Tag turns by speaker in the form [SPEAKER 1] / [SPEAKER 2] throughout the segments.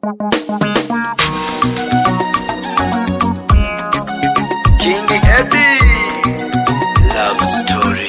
[SPEAKER 1] King Eddie, love story.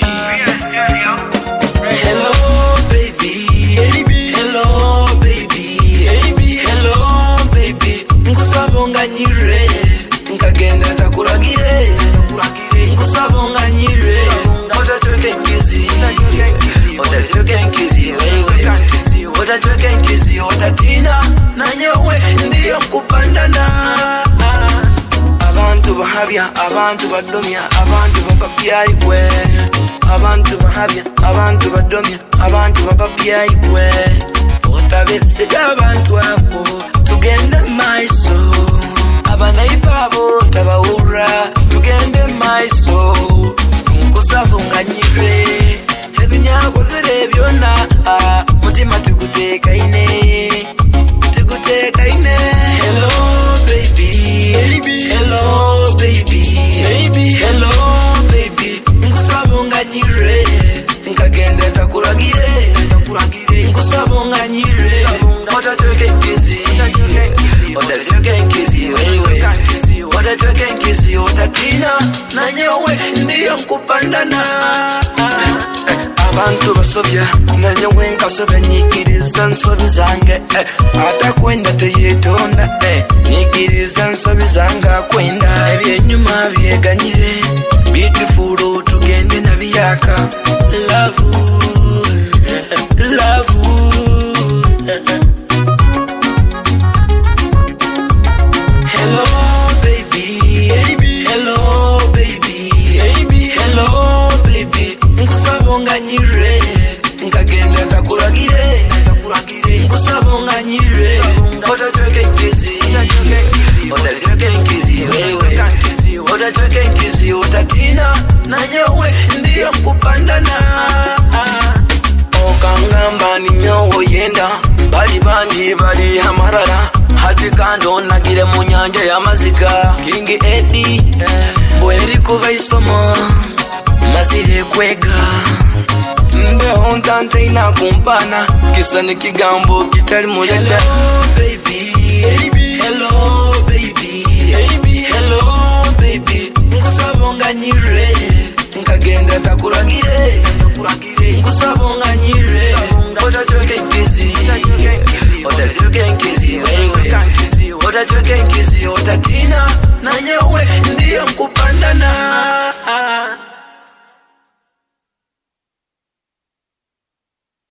[SPEAKER 1] Hello baby, hello baby, hello baby. Nkusabonga nyire, nkagenda takuragire. Nkusabonga nyire, otatweke nkizi, otatweke nkizi, otatweke nkizi, otatina nanyewe ndiyo kupandana. Abantu bahabya, abantu badomya, abantu babapyaibwe. Abantu bahabya, abantu badomya, abantu babapyaibwe. Otabesiga abantu abo tugende maiso. Abanaipa abo tabawura tugende maiso. Nkusabonga nyire, ebinyago zire byonna mutima tuguteka ine. Hello baby, hello baby, hello baby. Nkusabonga nyire, nkagenda takuragire. Nkusabonga nyire, otatweke nkizi, otatweke nkizi, otatweke nkizi, otatina nanyewe ndiyo nkupandana. Abantu basobya nanyewe nkasobya nyikiriza nsobi zange. Atakwenda teyetonda, nyikiriza nsobi zange akwenda. Ebyenyuma byeganyire, beautiful tugende nabiyaka. Love, love. Hello baby, hello baby, hello baby. Nkusabonga nyire, nkagenda takuragire. Nkusabonga nyire, otatweke nkizi, otatweke nkizi, otatweke nkizi, otatina nanyewe ndiyo nkupandana. Okangamba ninyowo yenda, bali bandi bali amarara. Hati kando nagire mu nyanja y'amaziga. King Eddie, bweri kuva isomo mazire kwega. Mbeho ntante inakumpana, kisa nikigambo kitali muyenda. Hello baby, hello baby, hello baby. Nkusabonga nyire, nkagenda takuragire. Nkusabonga nyire, otatweke nkizi, otatweke nkizi, otatweke nkizi, otatina nanyewe